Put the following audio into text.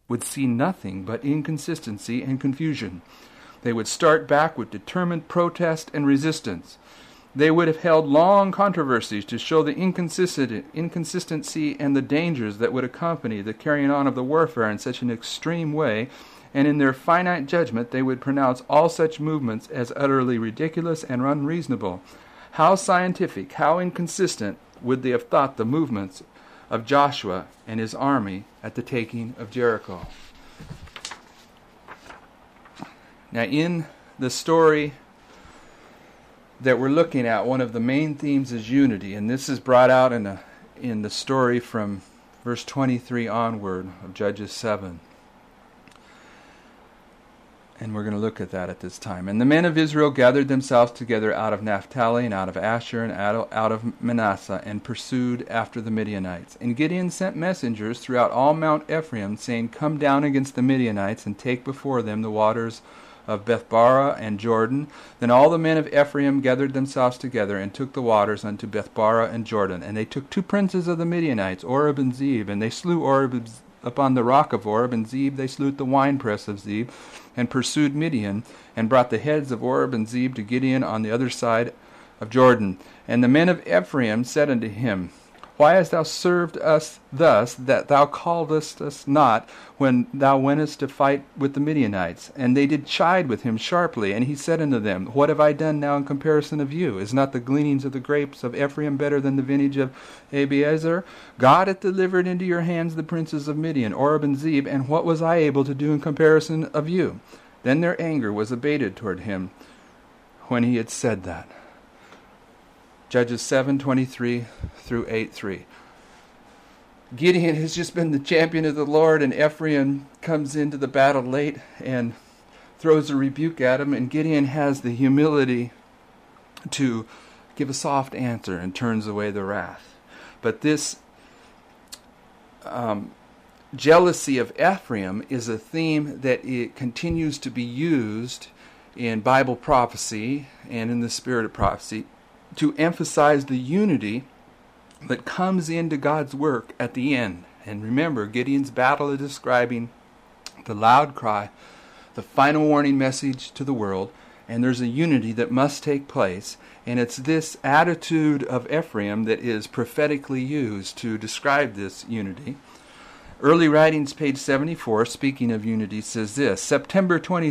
would see nothing but inconsistency and confusion. They would start back with determined protest and resistance. They would have held long controversies to show the inconsistency and the dangers that would accompany the carrying on of the warfare in such an extreme way, and in their finite judgment they would pronounce all such movements as utterly ridiculous and unreasonable. How scientific, how inconsistent would they have thought the movements of Joshua and his army at the taking of Jericho? Now, in the story that we're looking at, one of the main themes is unity, and this is brought out in the story from verse 23 onward of Judges 7. And we're going to look at that at this time. And the men of Israel gathered themselves together out of Naphtali and out of Asher and out of Manasseh, and pursued after the Midianites. And Gideon sent messengers throughout all Mount Ephraim, saying, Come down against the Midianites, and take before them the waters of Bethbara and Jordan. Then all the men of Ephraim gathered themselves together, and took the waters unto Bethbara and Jordan. And they took two princes of the Midianites, Oreb and Zeb, and they slew Oreb upon the rock of Oreb, and Zeb they slew at the winepress of Zeb, and pursued Midian, and brought the heads of Oreb and Zeb to Gideon on the other side of Jordan. And the men of Ephraim said unto him, Why hast thou served us thus, that thou calledst us not when thou wentest to fight with the Midianites? And they did chide with him sharply. And he said unto them, What have I done now in comparison of you? Is not the gleanings of the grapes of Ephraim better than the vintage of Abiezer? God hath delivered into your hands the princes of Midian, Oreb and Zeb, and what was I able to do in comparison of you? Then their anger was abated toward him when he had said that. Judges 7:23 through 8:3. Gideon has just been the champion of the Lord, and Ephraim comes into the battle late and throws a rebuke at him, and Gideon has the humility to give a soft answer and turns away the wrath. But this jealousy of Ephraim is a theme that it continues to be used in Bible prophecy and in the spirit of prophecy to emphasize the unity that comes into God's work at the end. And remember, Gideon's battle is describing the loud cry, the final warning message to the world, and there's a unity that must take place. And it's this attitude of Ephraim that is prophetically used to describe this unity. Early Writings, page 74, speaking of unity, says this, September 23,